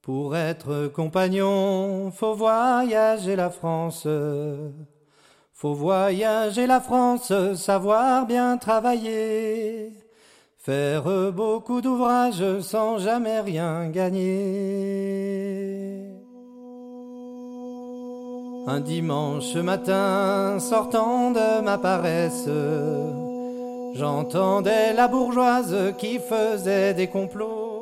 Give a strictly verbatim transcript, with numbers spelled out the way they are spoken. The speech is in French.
Pour être compagnon, faut voyager la France. Faut voyager la France, savoir bien travailler, faire beaucoup d'ouvrages sans jamais rien gagner. Un dimanche matin, sortant de ma paresse, j'entendais la bourgeoise qui faisait des complots.